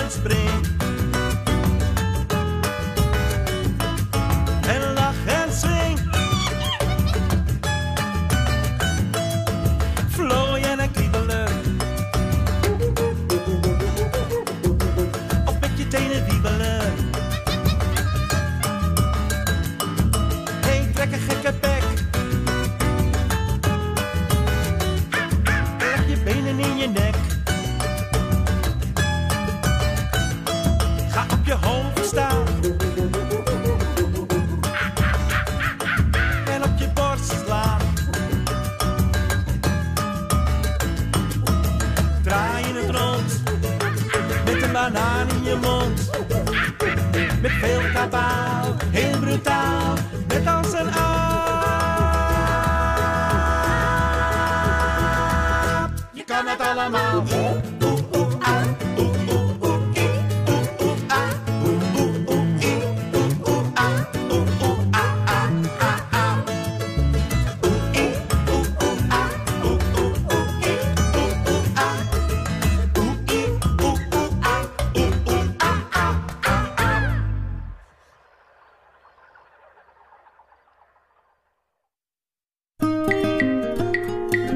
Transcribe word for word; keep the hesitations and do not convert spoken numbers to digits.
en spring. En lach en swing. Vlooien en kriebelen. Of met je tenen wiebelen. Hey, trek een gekke bek. Leg je benen in je nek. Ga op je hoofd staan. En op je borst slaan. Draai je het rond. Met een banaan in je mond. Met veel kabaal, heel brutaal. Net als een aap. Je kan het allemaal.